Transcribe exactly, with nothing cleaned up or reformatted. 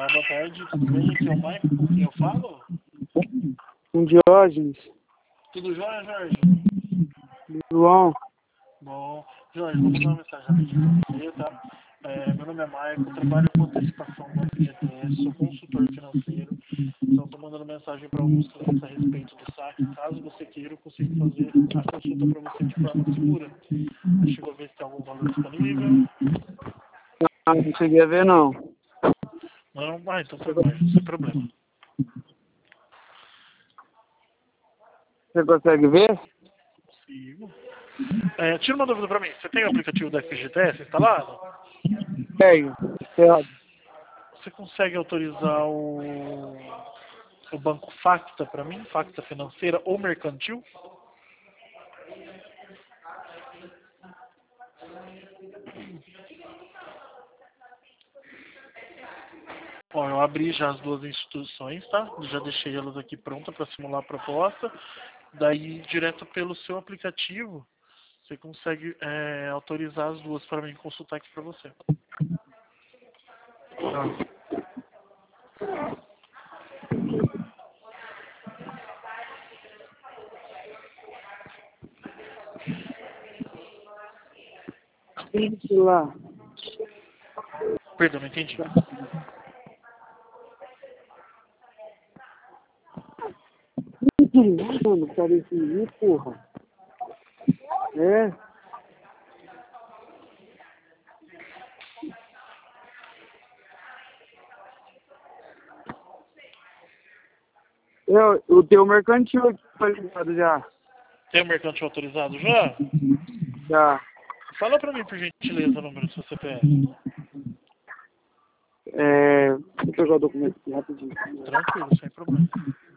Olá, boa tarde, tudo bem? Aqui é o Mike, com quem eu falo? Com Diógenes. Tudo jóia, Jorge? João. Bom, Jorge, vou mandar uma mensagem rapidinho pra você, tá? É, meu nome é Mike, eu trabalho com antecipação do F G T S, sou consultor financeiro, então estou mandando mensagem para alguns clientes a respeito do saque. Caso você queira, eu consigo fazer a consulta para você de forma segura. Você chegou a ver se tem algum valor disponível? Não, não cheguei a ver, não. Não? Ah, então tá bom, sem problema. Você consegue ver? Consigo. É, tira uma dúvida para mim, você tem o aplicativo da F G T S instalado? Tenho. Certo. Você consegue autorizar o, o banco Facta para mim? Facta financeira ou mercantil? Bom, eu abri já as duas instituições, tá? Já deixei elas aqui prontas para simular a proposta. Daí, direto pelo seu aplicativo, você consegue é, autorizar as duas para mim consultar aqui para você. Tá. Isso lá. Perdão, não entendi. Mano, cara, esse aí, porra. É. Eu, o teu mercantil aqui foi ligado já. Tem o mercantil autorizado já? Já. Fala para mim, por gentileza, o número do seu C P F. É. Deixa eu jogar o documento aqui rapidinho. Tranquilo, sem problema.